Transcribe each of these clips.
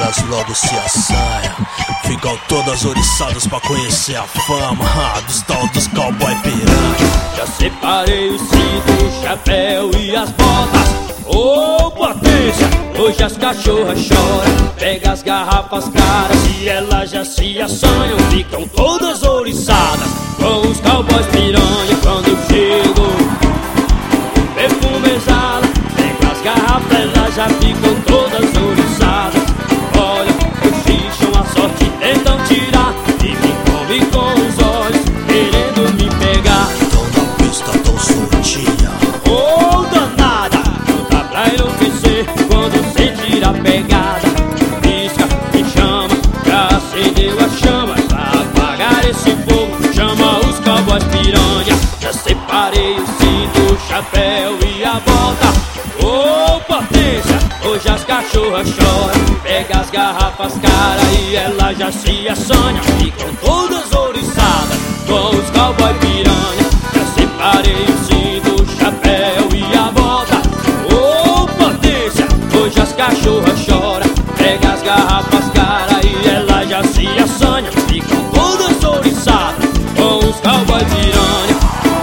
elas logo se assanham. Ficam todas oriçadas pra conhecer a fama dos tal dos cowboy piranha. Já separei o cinto, o chapéu e as botas. Ô potência, hoje as cachorras choram. Pega as garrafas caras e elas já se assanham. Ficam todas ouriçadas com os cowboys piranha. Quando eu chego, perfume exala. Pega as garrafas, elas já ficam todas ouriçadas. Olha, cochicham a sorte, tentam tirar e me comem com os olhos, querendo me pegar. Tão na pista, tão soltinha. Ô danada, não dá pra enlouquecer quando sentir a pegada. Pisca e chama, já acendeu a chama. Pra apagar esse fogo, chama os cowboys piranha. Já separei o cinto, o chapéu e a bota. Ô potência, hoje as cachorras choram. Pega as garrafas caras e elas já se assanham. Ficam todas ouriçadas com os cowboy piranha. Já separei o cinto, o chapéu e a bota. Ô potência, hoje as cachorras choram. Pega as garrafas caras e elas já se assanham. Ficam todas ouriçadas com os cowboy piranha.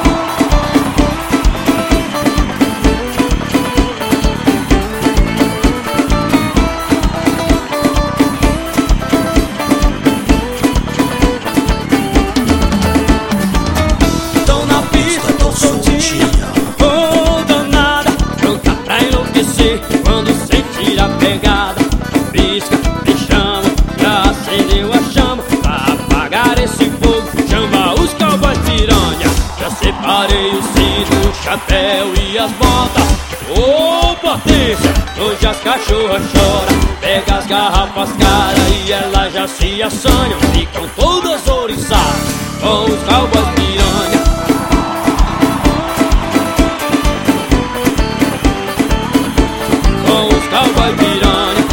Ô danada, pronta pra enlouquecer quando sentir a pegada. Pisca e chama, já acendeu a chama. Pra apagar esse fogo, chama os cowboys piranha. Já separei o cinto, o chapéu e as botas. Ô potência, hoje as cachorras choram. Pega as garrafas caras e elas já se assanham. Ficam todas ouriçadas com os cowboys piranha. Cowboy piranha.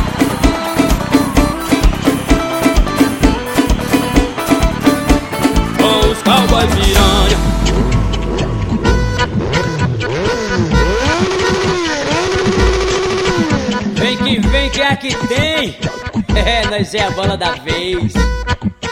Com os cowboy piranha. Vem que é que tem. É, nós é a bola da vez.